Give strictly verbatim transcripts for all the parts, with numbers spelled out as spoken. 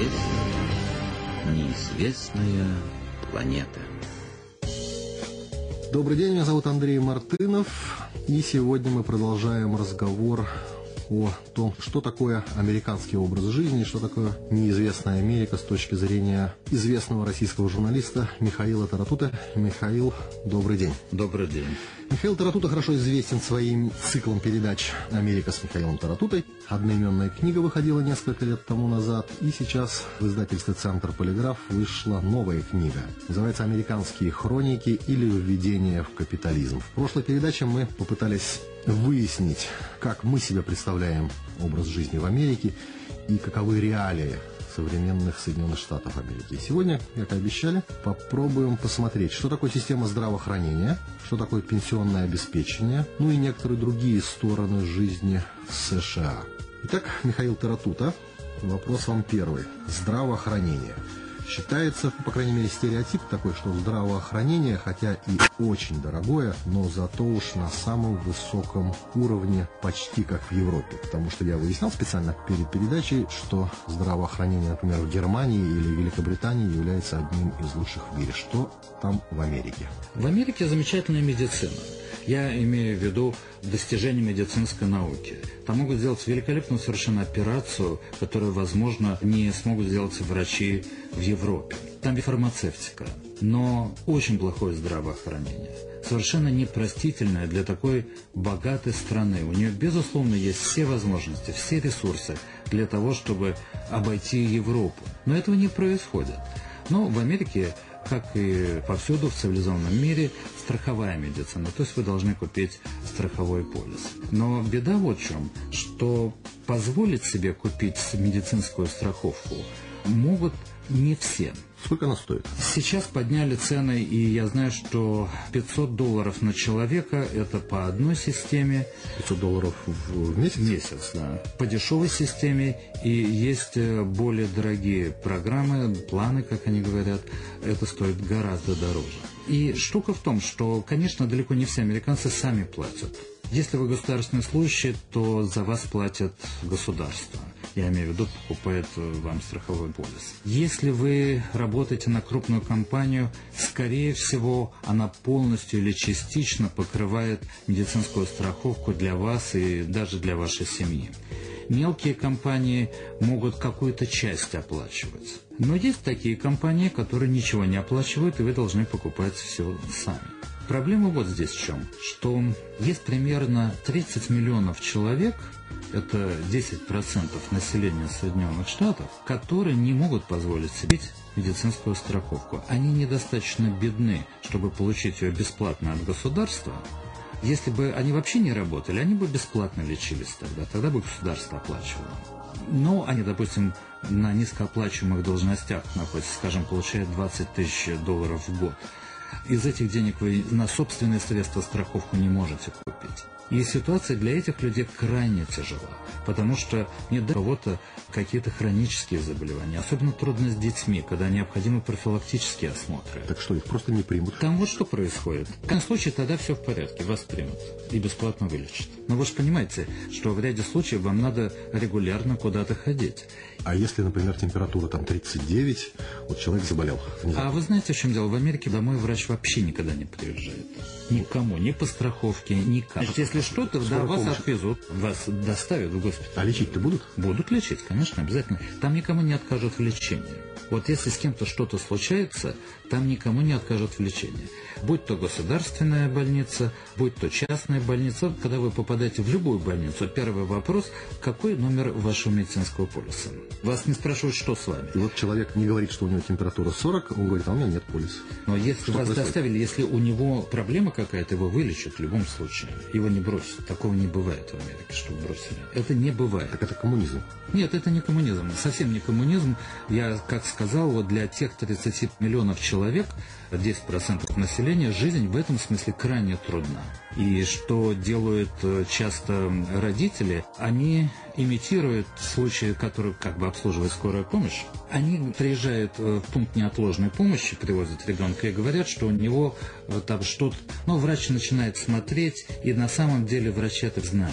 Неизвестная, неизвестная планета. Добрый день, меня зовут Андрей Мартынов, и сегодня мы продолжаем разговор о том, что такое американский образ жизни, что такое неизвестная Америка с точки зрения известного российского журналиста Михаила Таратуты. Михаил, добрый день. Добрый день. Михаил Таратута хорошо известен своим циклом передач «Америка с Михаилом Таратутой». Одноименная книга выходила несколько лет тому назад, и сейчас в издательстве «Центр Полиграф» вышла новая книга. Называется «Американские хроники» или «Введение в капитализм». В прошлой передаче мы попытались выяснить, как мы себе представляем образ жизни в Америке и каковы реалии современных Соединенных Штатов Америки. И сегодня, как и обещали, попробуем посмотреть, что такое система здравоохранения, что такое пенсионное обеспечение, ну и некоторые другие стороны жизни в США. Итак, Михаил Таратута, вопрос вам первый. Здравоохранение. Считается, по крайней мере, стереотип такой, что здравоохранение, хотя и очень дорогое, но зато уж на самом высоком уровне, почти как в Европе. Потому что я выяснял специально перед передачей, что здравоохранение, например, в Германии или Великобритании является одним из лучших в мире. Что там в Америке? В Америке замечательная медицина. Я имею в виду достижения медицинской науки. Там могут сделать великолепную совершенно операцию, которую, возможно, не смогут сделать врачи в Европе. Там и фармацевтика, но очень плохое здравоохранение. Совершенно непростительное для такой богатой страны. У нее, безусловно, есть все возможности, все ресурсы для того, чтобы обойти Европу. Но этого не происходит. Но в Америке, как и повсюду в цивилизованном мире, страховая медицина. То есть вы должны купить страховой полис. Но беда вот в чем, что позволить себе купить медицинскую страховку могут не все. Сколько она стоит? Сейчас подняли цены, и я знаю, что пятьсот долларов на человека – это по одной системе. пятьсот долларов в месяц? В месяц, да. По дешевой системе, и есть более дорогие программы, планы, как они говорят, это стоит гораздо дороже. И штука в том, что, конечно, далеко не все американцы сами платят. Если вы государственный служащий, то за вас платят государство. Я имею в виду, покупает вам страховой полис. Если вы работаете на крупную компанию, скорее всего, она полностью или частично покрывает медицинскую страховку для вас и даже для вашей семьи. Мелкие компании могут какую-то часть оплачивать. Но есть такие компании, которые ничего не оплачивают, и вы должны покупать все сами. Проблема вот здесь в чем, что есть примерно тридцать миллионов человек, это десять процентов населения Соединенных Штатов, которые не могут позволить себе медицинскую страховку. Они недостаточно бедны, чтобы получить ее бесплатно от государства. Если бы они вообще не работали, они бы бесплатно лечились тогда, тогда бы государство оплачивало. Но они, допустим, на низкооплачиваемых должностях находятся, скажем, получают двадцать тысяч долларов в год. Из этих денег вы на собственные средства страховку не можете купить. И ситуация для этих людей крайне тяжела, потому что не до кого-то какие-то хронические заболевания, особенно трудно с детьми, когда необходимы профилактические осмотры. Так что, их просто не примут? Там вот что происходит. В таком случае тогда все в порядке, вас примут и бесплатно вылечат. Но вы же понимаете, что в ряде случаев вам надо регулярно куда-то ходить. А если, например, температура там тридцать девять, вот человек заболел? А вы знаете, в чем дело? В Америке домой врач вообще никогда не приезжает. Никому, ни по страховке, никак. Значит, если что-то, да, вас отвезут, вас доставят в госпиталь. А лечить-то будут? Будут лечить, конечно, обязательно. Там никому не откажут в лечении. Вот если с кем-то что-то случается, там никому не откажут в лечении. Будь то государственная больница, будь то частная больница. Когда вы попадаете в любую больницу, первый вопрос, какой номер вашего медицинского полиса? Вас не спрашивают, что с вами. И вот человек не говорит, что у него температура сорок, он говорит, а у меня нет полиса. Но если что вас происходит? доставили, если у него проблема какая-то, его вылечат в любом случае. Его не бросят. Такого не бывает в Америке, что бросили. Это не бывает. Так это коммунизм. Нет, это не коммунизм. Совсем не коммунизм. Я, как сказал, вот для тех тридцати миллионов человек, десять процентов населения, жизнь в этом смысле крайне трудна. И что делают часто родители, они имитируют случаи, которые как бы обслуживает скорая помощь. Они приезжают в пункт неотложной помощи, привозят ребенка и говорят, что у него там что-то... Ну, врач начинает смотреть, и на самом деле врачи это знают.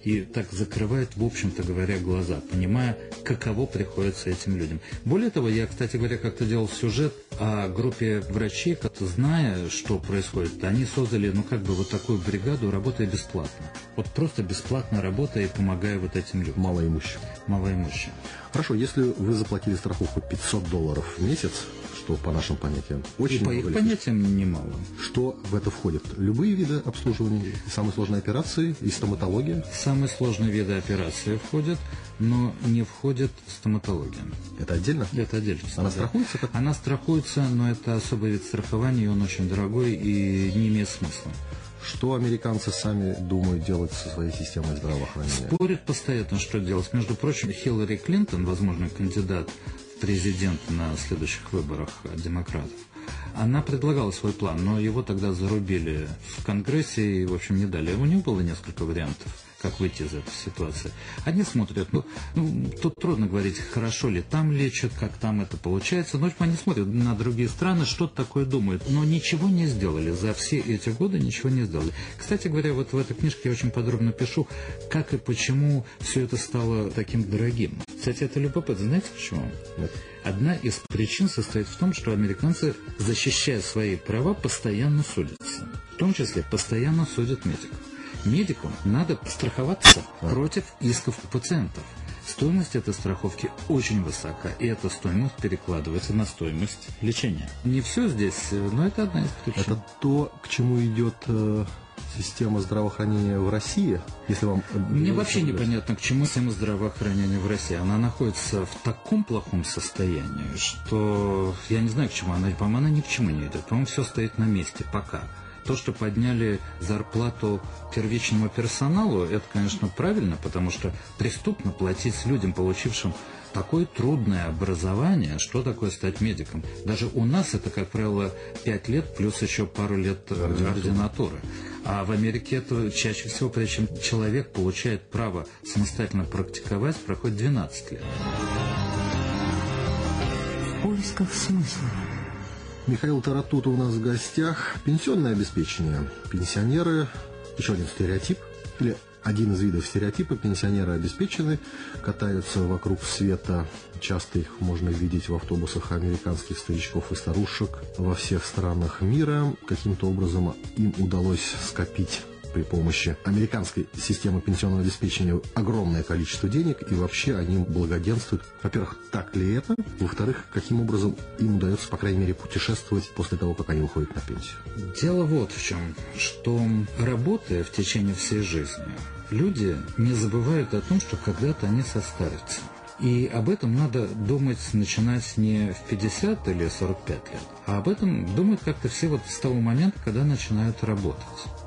и так закрывают, в общем-то говоря, глаза, понимая, каково приходится этим людям. Более того, я, кстати говоря, как-то делал сюжет о группе врачей, которые, зная, что происходит, они создали, ну, как бы вот такую бригаду, работая бесплатно. Вот просто бесплатно работая и помогая вот этим людям. Малоимущим. Малоимущим. Хорошо, если вы заплатили страховку пятьсот долларов в месяц, что по нашим понятиям очень и по много, их понятиям немало. Что в это входит? Любые виды обслуживания, самые сложные операции и стоматология? Самые сложные виды операции входят, но не входит стоматология. Это отдельно? Это отдельно. Она да. страхуется? Как? Она страхуется, но это особый вид страхования, и он очень дорогой и не имеет смысла. Что американцы сами думают делать со своей системой здравоохранения? Спорят постоянно, что делать. Между прочим, Хиллари Клинтон, возможный кандидат в президенты на следующих выборах демократов, она предлагала свой план, но его тогда зарубили в Конгрессе и, в общем, не дали. У них было несколько вариантов, как выйти из этой ситуации. Они смотрят, ну, ну, тут трудно говорить, хорошо ли там лечат, как там это получается, но они смотрят на другие страны, что-то такое думают, но ничего не сделали, за все эти годы ничего не сделали. Кстати говоря, вот в этой книжке я очень подробно пишу, как и почему все это стало таким дорогим. Кстати, это любопытно, знаете почему? Нет. Одна из причин состоит в том, что американцы, защищая свои права, постоянно судятся. В том числе постоянно судят медиков. Медику надо страховаться а. против исков пациентов. Стоимость этой страховки очень высока, и эта стоимость перекладывается на стоимость лечения. Не все здесь, но это одна из причин. Это то, к чему идет э, система здравоохранения в России? Если вам... Мне вообще непонятно, к чему система здравоохранения в России. Она находится в таком плохом состоянии, что я не знаю, к чему она. По-моему, она ни к чему не идет. По-моему, все стоит на месте пока. То, что подняли зарплату первичному персоналу, это, конечно, правильно, потому что преступно платить людям, получившим такое трудное образование, что такое стать медиком. Даже у нас это, как правило, пять лет плюс еще пару лет ординатуры. А в Америке это чаще всего, прежде чем человек получает право самостоятельно практиковать, проходит двенадцать лет. В поисках смысла. Михаил Таратута у нас в гостях. Пенсионное обеспечение. Пенсионеры, еще один стереотип, или один из видов стереотипа. Пенсионеры обеспечены, катаются вокруг света. Часто их можно видеть в автобусах американских старичков и старушек во всех странах мира. Каким-то образом им удалось скопить при помощи американской системы пенсионного обеспечения огромное количество денег, и вообще они благоденствуют. Во-первых, так ли это? Во-вторых, каким образом им удается, по крайней мере, путешествовать после того, как они уходят на пенсию? Дело вот в чем, что работая в течение всей жизни, люди не забывают о том, что когда-то они состарятся. И об этом надо думать, начинать не в пятьдесят или сорок пять лет, а об этом думают как-то все вот с того момента, когда начинают работать.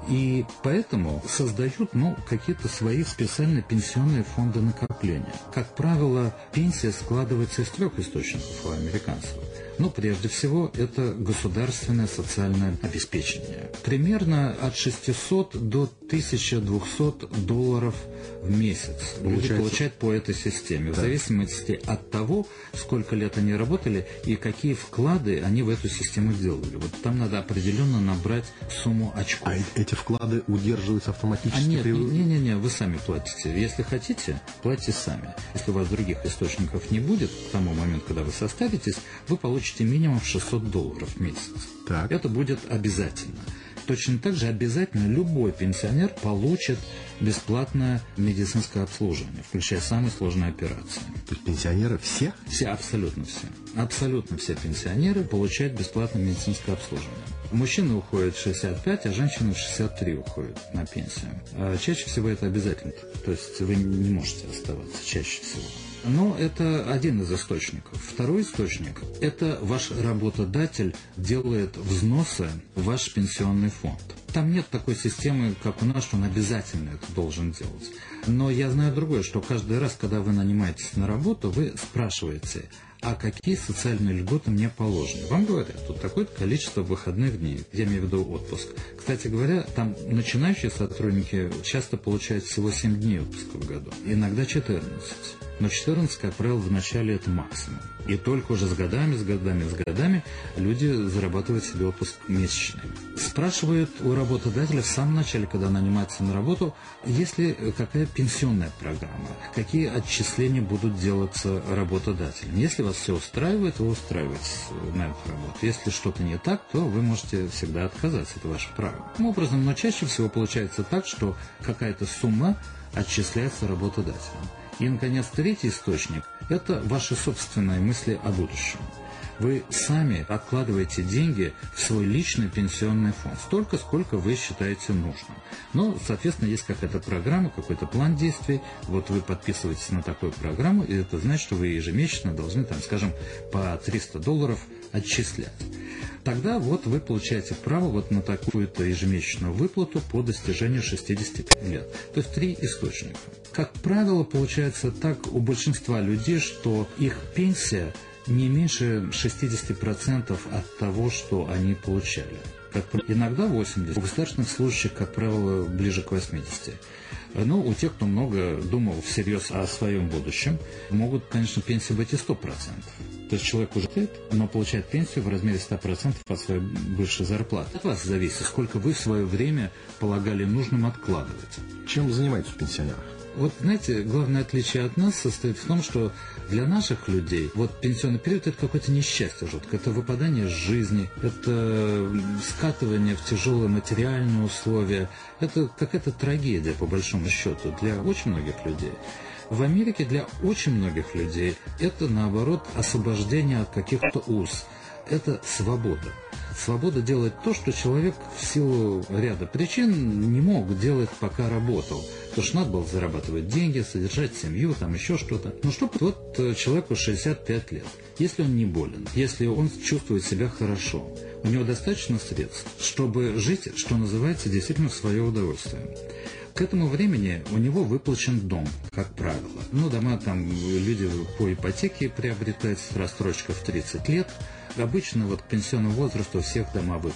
И поэтому создают, ну, какие-то свои специальные пенсионные фонды накопления. Как правило, пенсия складывается из трех источников у американцев. Ну, прежде всего, это государственное социальное обеспечение. Примерно от шестисот до тысячи двухсот долларов в месяц люди получают по этой системе, да, в зависимости от того, сколько лет они работали и какие вклады они в эту систему делали. Вот там надо определенно набрать сумму очков. А эти вклады удерживаются автоматически? А нет, при... не, не, не, вы сами платите. Если хотите, платите сами. Если у вас других источников не будет, к тому моменту, когда вы состаритесь, вы получите минимум шестьсот долларов в месяц. Так. Это будет обязательно. Точно так же обязательно любой пенсионер получит бесплатное медицинское обслуживание, включая самые сложные операции. То есть пенсионеры все? Все, абсолютно все. Абсолютно все пенсионеры получают бесплатное медицинское обслуживание. Мужчины уходят в шестьдесят пять, а женщины в шестьдесят три уходят на пенсию. А чаще всего это обязательно. То есть вы не можете оставаться чаще всего. Но это один из источников. Второй источник – это ваш работодатель делает взносы в ваш пенсионный фонд. Там нет такой системы, как у нас, что он обязательно это должен делать. Но я знаю другое, что каждый раз, когда вы нанимаетесь на работу, вы спрашиваете, а какие социальные льготы мне положены. Вам говорят, тут такое-то количество выходных дней, я имею в виду отпуск. Кстати говоря, там начинающие сотрудники часто получают всего семь дней отпуска в году, иногда четырнадцать. но четырнадцать, как правило, в начале это максимум. И только уже с годами, с годами, с годами люди зарабатывают себе отпуск месячный. Спрашивают у работодателя в самом начале, когда нанимается на работу, есть ли какая пенсионная программа, какие отчисления будут делаться работодателем. Если вас все устраивает, вы устраиваетесь на эту работу. Если что-то не так, то вы можете всегда отказаться, это ваше право. Таким образом, но чаще всего получается так, что какая-то сумма отчисляется работодателем. И, наконец, третий источник – это ваши собственные мысли о будущем. Вы сами откладываете деньги в свой личный пенсионный фонд, столько, сколько вы считаете нужным. Но, соответственно, есть какая-то программа, какой-то план действий. Вот вы подписываетесь на такую программу, и это значит, что вы ежемесячно должны, там, скажем, по триста долларов отчислять. Тогда вот вы получаете право вот на такую-то ежемесячную выплату по достижению шестидесяти пяти лет. То есть три источника. Как правило, получается так у большинства людей, что их пенсия не меньше шестидесяти процентов от того, что они получали. Как, иногда восемьдесят процентов. У государственных служащих, как правило, ближе к восьмидесяти процентам. Но у тех, кто много думал всерьез о своем будущем, могут, конечно, пенсии быть и сто процентов. То есть человек уже лет, но получает пенсию в размере ста процентов от своей бывшей зарплаты. От вас зависит, сколько вы в свое время полагали нужным откладывать. Чем занимаются пенсионеры? Вот, знаете, главное отличие от нас состоит в том, что для наших людей вот пенсионный период – это какое-то несчастье жуткое, это выпадание из жизни, это скатывание в тяжелые материальные условия, это какая-то трагедия, по большому счету, для очень многих людей. В Америке для очень многих людей это, наоборот, освобождение от каких-то уз. Это свобода. Свобода делать то, что человек в силу ряда причин не мог делать, пока работал. Потому что надо было зарабатывать деньги, содержать семью, там еще что-то. Ну что, вот человеку шестьдесят пять лет. Если он не болен, если он чувствует себя хорошо, у него достаточно средств, чтобы жить, что называется, действительно в свое удовольствие. К этому времени у него выплачен дом, как правило. Ну, дома там люди по ипотеке приобретают с рассрочкой в тридцать лет. Обычно вот к пенсионному возрасту у всех дома выплачены.